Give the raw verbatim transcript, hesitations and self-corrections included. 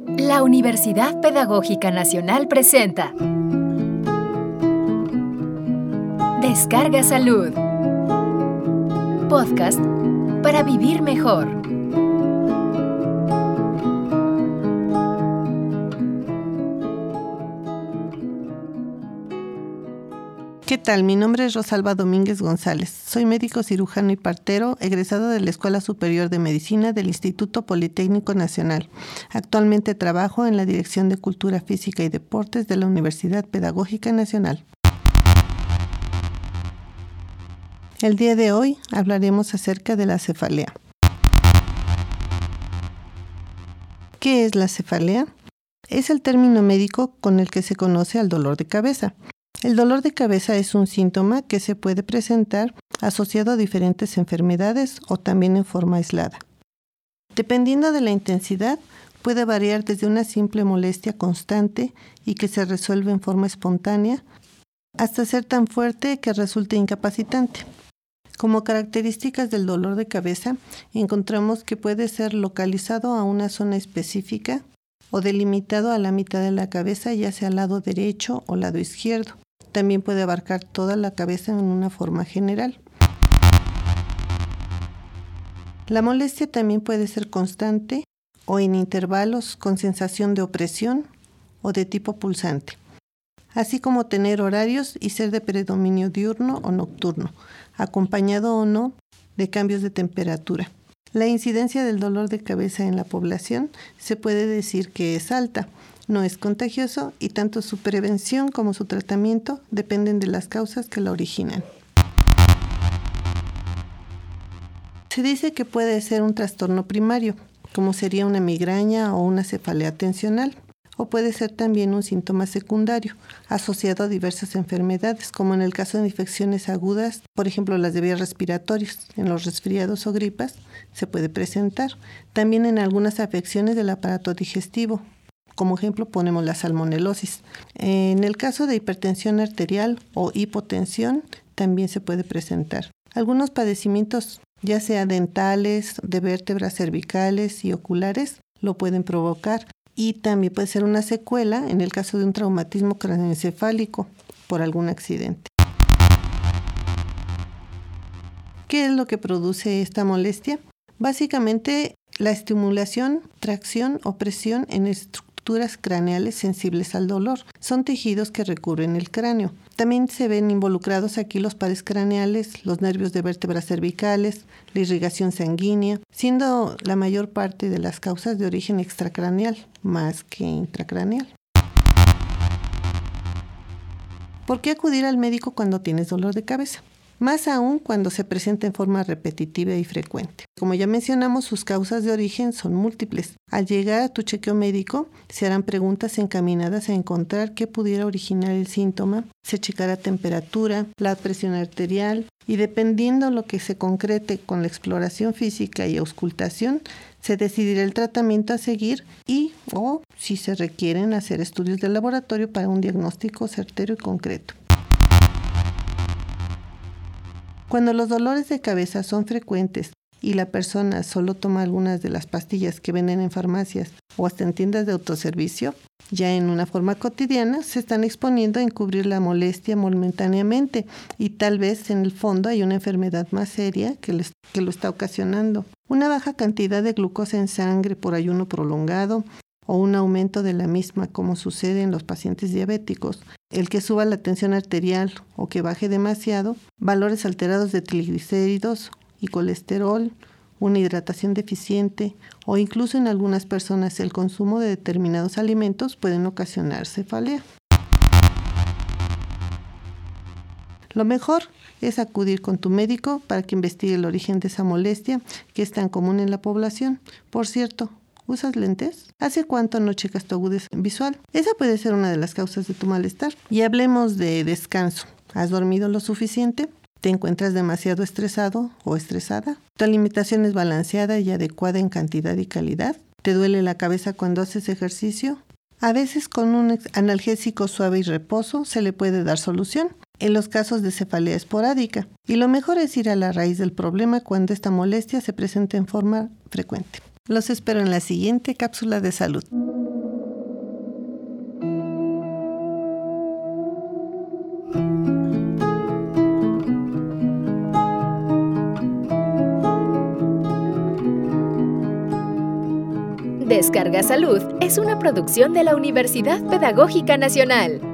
La Universidad Pedagógica Nacional presenta Descarga Salud, podcast para vivir mejor. ¿Qué tal? Mi nombre es Rosalba Domínguez González. Soy médico cirujano y partero, egresado de la Escuela Superior de Medicina del Instituto Politécnico Nacional. Actualmente trabajo en la Dirección de Cultura Física y Deportes de la Universidad Pedagógica Nacional. El día de hoy hablaremos acerca de la cefalea. ¿Qué es la cefalea? Es el término médico con el que se conoce al dolor de cabeza. El dolor de cabeza es un síntoma que se puede presentar asociado a diferentes enfermedades o también en forma aislada. Dependiendo de la intensidad, puede variar desde una simple molestia constante y que se resuelve en forma espontánea, hasta ser tan fuerte que resulte incapacitante. Como características del dolor de cabeza, encontramos que puede ser localizado a una zona específica o delimitado a la mitad de la cabeza, ya sea al lado derecho o lado izquierdo. También puede abarcar toda la cabeza en una forma general. La molestia también puede ser constante o en intervalos con sensación de opresión o de tipo pulsante, así como tener horarios y ser de predominio diurno o nocturno, acompañado o no de cambios de temperatura. La incidencia del dolor de cabeza en la población se puede decir que es alta. No es contagioso y tanto su prevención como su tratamiento dependen de las causas que la originan. Se dice que puede ser un trastorno primario, como sería una migraña o una cefalea tensional, o puede ser también un síntoma secundario, asociado a diversas enfermedades, como en el caso de infecciones agudas, por ejemplo las de vías respiratorias, en los resfriados o gripas, se puede presentar. También en algunas afecciones del aparato digestivo. Como ejemplo ponemos la salmonelosis. En el caso de hipertensión arterial o hipotensión también se puede presentar. Algunos padecimientos, ya sea dentales, de vértebras cervicales y oculares, lo pueden provocar. Y también puede ser una secuela en el caso de un traumatismo craneoencefálico por algún accidente. ¿Qué es lo que produce esta molestia? Básicamente la estimulación, tracción o presión en estructuras craneales sensibles al dolor. Son tejidos que recubren el cráneo. También se ven involucrados aquí los pares craneales, los nervios de vértebras cervicales, la irrigación sanguínea, siendo la mayor parte de las causas de origen extracraneal, más que intracraneal. ¿Por qué acudir al médico cuando tienes dolor de cabeza? Más aún cuando se presenta en forma repetitiva y frecuente. Como ya mencionamos, sus causas de origen son múltiples. Al llegar a tu chequeo médico, se harán preguntas encaminadas a encontrar qué pudiera originar el síntoma. Se checará temperatura, la presión arterial y dependiendo lo que se concrete con la exploración física y auscultación, se decidirá el tratamiento a seguir y o si se requieren hacer estudios de laboratorio para un diagnóstico certero y concreto. Cuando los dolores de cabeza son frecuentes y la persona solo toma algunas de las pastillas que venden en farmacias o hasta en tiendas de autoservicio, ya en una forma cotidiana se están exponiendo a encubrir la molestia momentáneamente y tal vez en el fondo hay una enfermedad más seria que, les, que lo está ocasionando. Una baja cantidad de glucosa en sangre por ayuno prolongado o un aumento de la misma como sucede en los pacientes diabéticos, el que suba la tensión arterial o que baje demasiado, valores alterados de triglicéridos y colesterol, una hidratación deficiente o incluso en algunas personas el consumo de determinados alimentos pueden ocasionar cefalea. Lo mejor es acudir con tu médico para que investigue el origen de esa molestia que es tan común en la población. Por cierto, ¿usas lentes? ¿Hace cuánto no checas tu agudeza visual? Esa puede ser una de las causas de tu malestar. Y hablemos de descanso. ¿Has dormido lo suficiente? ¿Te encuentras demasiado estresado o estresada? ¿Tu alimentación es balanceada y adecuada en cantidad y calidad? ¿Te duele la cabeza cuando haces ejercicio? A veces con un analgésico suave y reposo se le puede dar solución en los casos de cefalea esporádica. Y lo mejor es ir a la raíz del problema cuando esta molestia se presenta en forma frecuente. Los espero en la siguiente cápsula de salud. Descarga Salud es una producción de la Universidad Pedagógica Nacional.